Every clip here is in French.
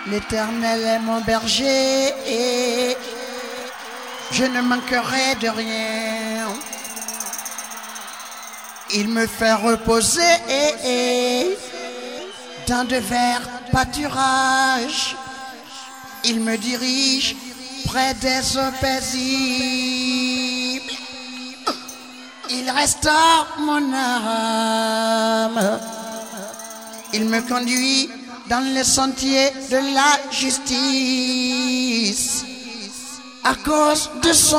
L'Éternel est mon berger et je ne manquerai de rien. Il me fait reposer dans de verts pâturages. Il me dirige près des eaux paisibles. Il restaure mon âme. Il me conduit dans les sentiers de la justice à cause de son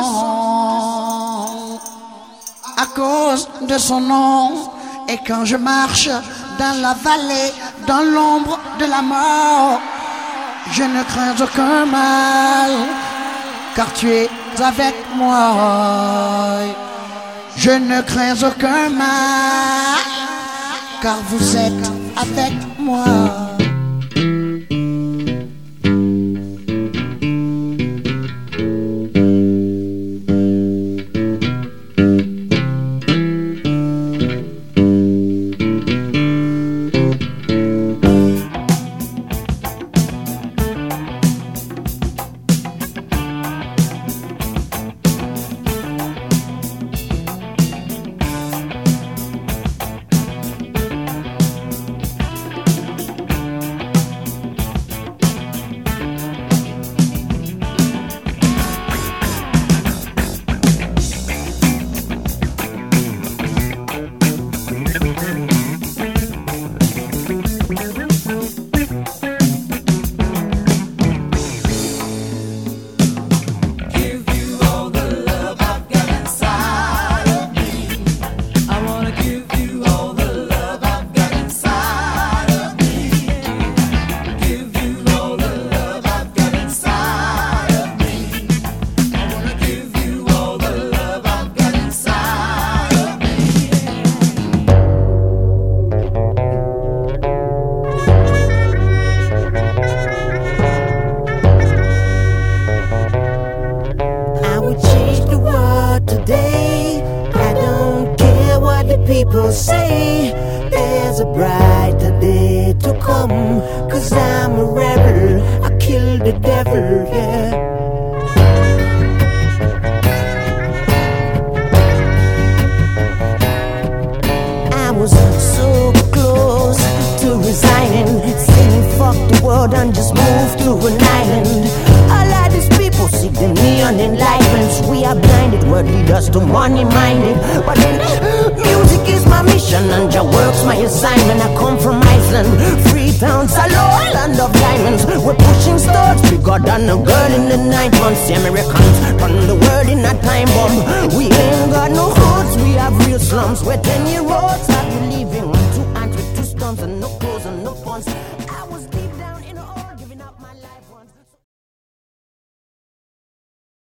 nom. À cause de son nom. Et quand je marche dans la vallée, dans l'ombre de la mort, je ne crains aucun mal, car tu es avec moi. Je ne crains aucun mal, car vous êtes avec moi. People say there's a brighter day to come, 'cause I'm a rebel, I killed the devil, yeah. I was so close to resigning, saying fuck the world and just move to an island. All of these people seek the neon enlightenments. We are blinded, word lead us to money minded. But then music is my mission and your work's my assignment. I come from Iceland, Freetown, Salon, land of diamonds. We're pushing stars bigger than a girl in the 9 months. The Americans run the world in a time bomb. We ain't got no hoods, we have real slums. Where 10-year-olds have been living on 2 ants with 2 stones and no clothes and no phones. I was